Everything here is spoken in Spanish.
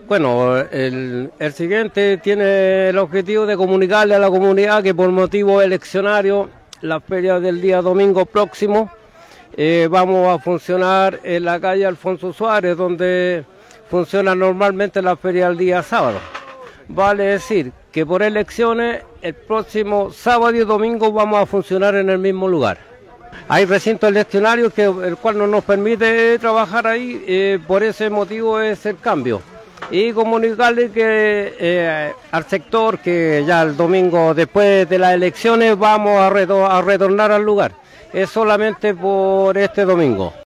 Bueno, el siguiente tiene el objetivo de comunicarle a la comunidad que por motivo eleccionario, la feria del día domingo próximo, vamos a funcionar en la calle Alfonso Suárez, donde funciona normalmente la feria el día sábado. Vale decir que por elecciones, el próximo sábado y domingo vamos a funcionar en el mismo lugar. Hay recinto eleccionario el cual no nos permite trabajar ahí, por ese motivo es el cambio. Y comunicarle que al sector que ya el domingo después de las elecciones vamos a retornar al lugar. Es solamente por este domingo.